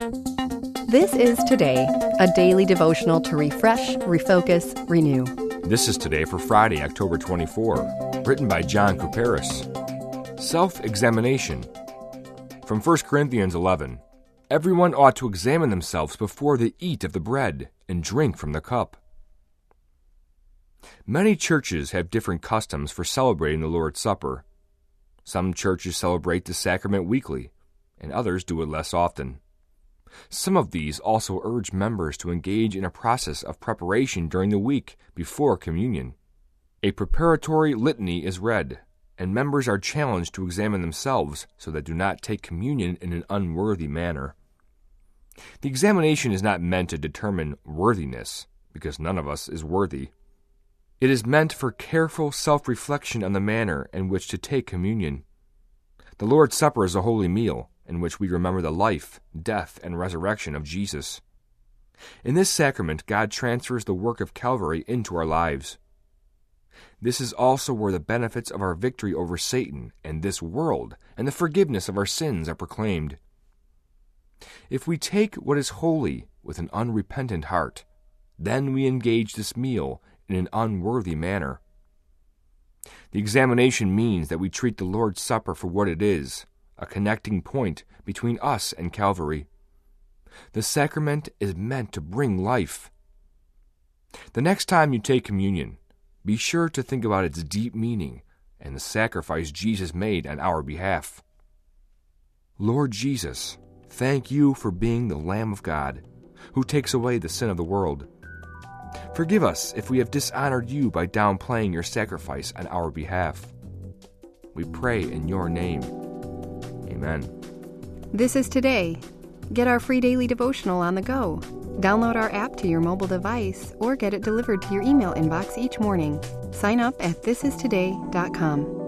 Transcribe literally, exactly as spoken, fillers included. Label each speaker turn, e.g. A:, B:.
A: This is Today, a daily devotional to refresh, refocus, renew.
B: This is Today for Friday, October twenty-fourth, written by John Kuperis. Self-examination. From First Corinthians eleven. Everyone ought to examine themselves before they eat of the bread and drink from the cup. Many churches have different customs for celebrating the Lord's Supper. Some churches celebrate the sacrament weekly, and others do it less often. Some of these also urge members to engage in a process of preparation during the week before communion. A preparatory litany is read, and members are challenged to examine themselves so they do not take communion in an unworthy manner. The examination is not meant to determine worthiness, because none of us is worthy. It is meant for careful self-reflection on the manner in which to take communion. The Lord's Supper is a holy meal, in which we remember the life, death, and resurrection of Jesus. In this sacrament, God transfers the work of Calvary into our lives. This is also where the benefits of our victory over Satan and this world and the forgiveness of our sins are proclaimed. If we take what is holy with an unrepentant heart, then we engage this meal in an unworthy manner. The examination means that we treat the Lord's Supper for what it is, a connecting point between us and Calvary. The sacrament is meant to bring life. The next time you take communion, be sure to think about its deep meaning and the sacrifice Jesus made on our behalf. Lord Jesus, thank you for being the Lamb of God, who takes away the sin of the world. Forgive us if we have dishonored you by downplaying your sacrifice on our behalf. We pray in your name. Amen.
A: This is Today. Get our free daily devotional on the go. Download our app to your mobile device or get it delivered to your email inbox each morning. Sign up at this is today dot com.